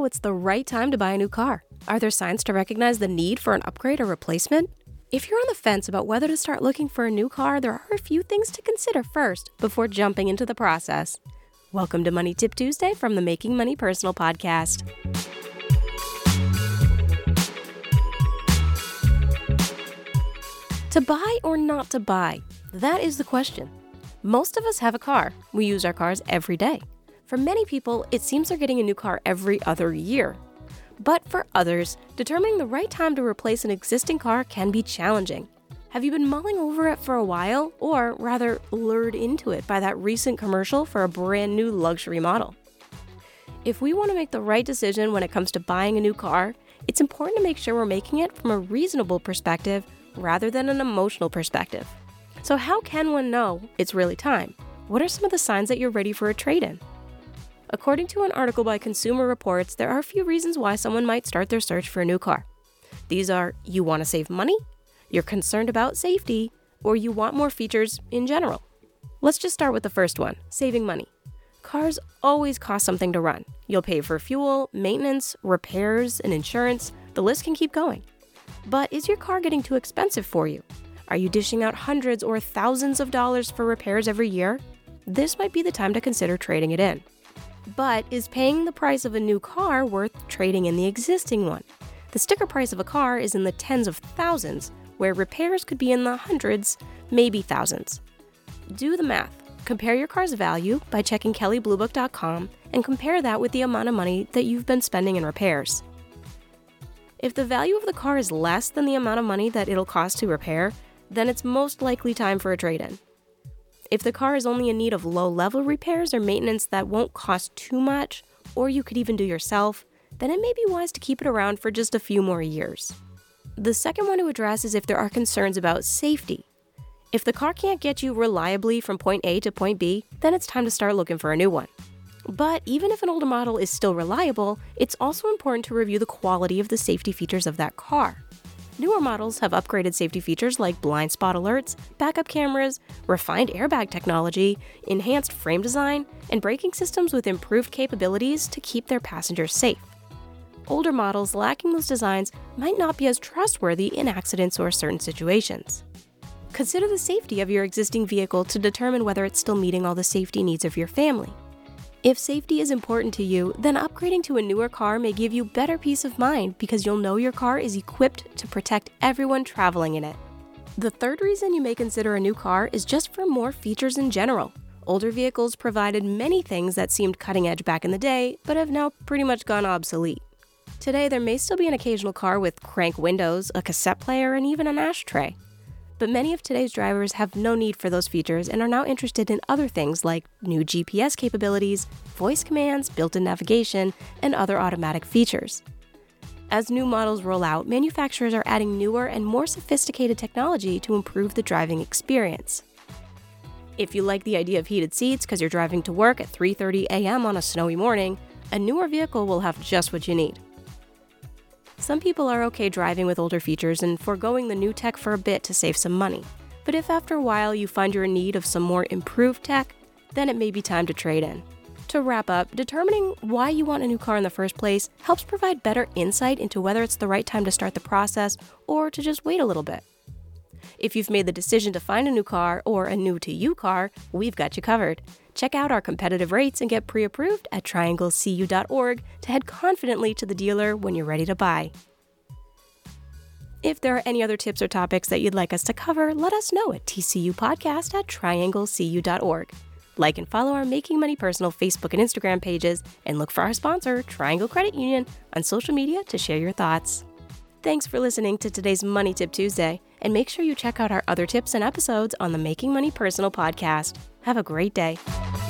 know it's the right time to buy a new car? Are there signs to recognize the need for an upgrade or replacement? If you're on the fence about whether to start looking for a new car, there are a few things to consider first before jumping into the process. Welcome to Money Tip Tuesday from the Making Money Personal podcast. To buy or not to buy? That is the question. Most of us have a car. We use our cars every day. For many people, it seems they're getting a new car every other year. But for others, determining the right time to replace an existing car can be challenging. Have you been mulling over it for a while, or rather lured into it by that recent commercial for a brand new luxury model? If we want to make the right decision when it comes to buying a new car, it's important to make sure we're making it from a reasonable perspective rather than an emotional perspective. So how can one know it's really time? What are some of the signs that you're ready for a trade-in? According to an article by Consumer Reports, there are a few reasons why someone might start their search for a new car. These are: you want to save money, you're concerned about safety, or you want more features in general. Let's just start with the first one, saving money. Cars always cost something to run. You'll pay for fuel, maintenance, repairs, and insurance. The list can keep going. But is your car getting too expensive for you? Are you dishing out hundreds or thousands of dollars for repairs every year? This might be the time to consider trading it in. But is paying the price of a new car worth trading in the existing one? The sticker price of a car is in the tens of thousands, where repairs could be in the hundreds, maybe thousands. Do the math. Compare your car's value by checking kellybluebook.com and compare that with the amount of money that you've been spending in repairs. If the value of the car is less than the amount of money that it'll cost to repair, then it's most likely time for a trade-in. If the car is only in need of low-level repairs or maintenance that won't cost too much, or you could even do yourself, then it may be wise to keep it around for just a few more years. The second one to address is if there are concerns about safety. If the car can't get you reliably from point A to point B, then it's time to start looking for a new one. But even if an older model is still reliable, it's also important to review the quality of the safety features of that car. Newer models have upgraded safety features like blind spot alerts, backup cameras, refined airbag technology, enhanced frame design, and braking systems with improved capabilities to keep their passengers safe. Older models lacking those designs might not be as trustworthy in accidents or certain situations. Consider the safety of your existing vehicle to determine whether it's still meeting all the safety needs of your family. If safety is important to you, then upgrading to a newer car may give you better peace of mind because you'll know your car is equipped to protect everyone traveling in it. The third reason you may consider a new car is just for more features in general. Older vehicles provided many things that seemed cutting edge back in the day, but have now pretty much gone obsolete. Today, there may still be an occasional car with crank windows, a cassette player, and even an ashtray. But many of today's drivers have no need for those features and are now interested in other things like new GPS capabilities, voice commands, built-in navigation, and other automatic features. As new models roll out, manufacturers are adding newer and more sophisticated technology to improve the driving experience. If you like the idea of heated seats because you're driving to work at 3:30 a.m. on a snowy morning, a newer vehicle will have just what you need. Some people are okay driving with older features and foregoing the new tech for a bit to save some money. But if after a while you find you're in need of some more improved tech, then it may be time to trade in. To wrap up, determining why you want a new car in the first place helps provide better insight into whether it's the right time to start the process or to just wait a little bit. If you've made the decision to find a new car or a new-to-you car, we've got you covered. Check out our competitive rates and get pre-approved at trianglecu.org to head confidently to the dealer when you're ready to buy. If there are any other tips or topics that you'd like us to cover, let us know at tcupodcast@trianglecu.org. Like and follow our Making Money Personal Facebook and Instagram pages, and look for our sponsor, Triangle Credit Union, on social media to share your thoughts. Thanks for listening to today's Money Tip Tuesday, and make sure you check out our other tips and episodes on the Making Money Personal podcast. Have a great day.